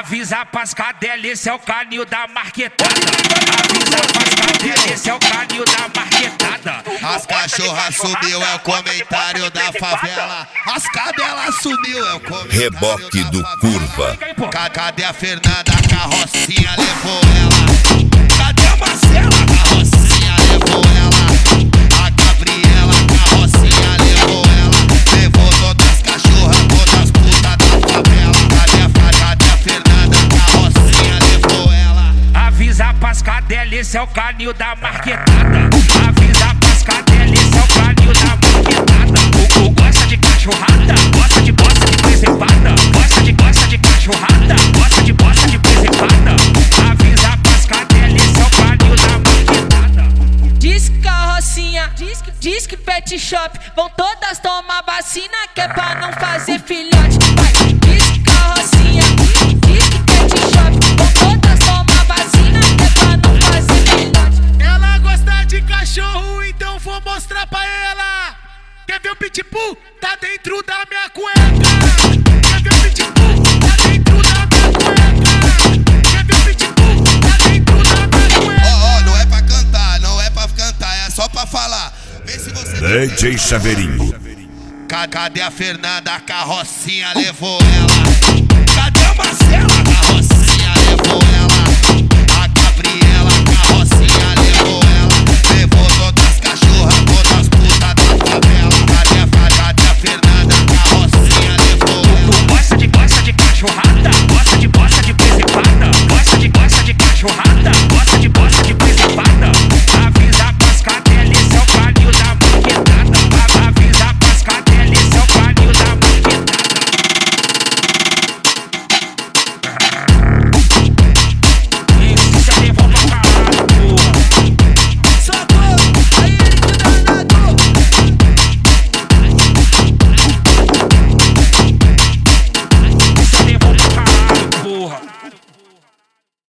Avisa pras cadelas, esse é o canil da marquetada. Avisa pras cadelas, esse é o canil da marquetada. As cachorras sumiu, é o comentário da favela. As cadelas sumiu, é o comentário. Reboque do Curva. Cadê a Fernanda? A carrocinha levou ela. Cadê a Marcela? A carrocinha levou ela. A Gabriela, a carrocinha levou ela. Levou todas as cachorras, todas as putas da favela. Cadê a Fernanda? A carrocinha levou ela. Avisa pras cadelas, esse é o canil da marquetada. Avisa pras cadelas, esse é o canil da marquetada. O gosta de cachorrada, gosta de presepada. Gosta de cachorrada, gosta de presepada. Avisa pras cadelas, esse é o canil da marquetada. Diz que carrocinha, diz que pet shop, vão todas tomar vacina que é pra não fazer filhote. Vai, diz que carrocinha, diz que pet shop, vão todas tomar vacina que é pra não fazer filhote. Ela gosta de cachorro, então vou mostrar pra ela. Quer ver o pitbull? Tá dentro da minha cueca. Quer ver o pitbull? Tá dentro da minha cueca. Quer ver o pitbull? Tá dentro da minha cueca. Não é pra cantar, não é pra cantar, é só pra falar. Vê se você DJ Chaveirinho. Cadê a Fernanda? A carrocinha levou ela.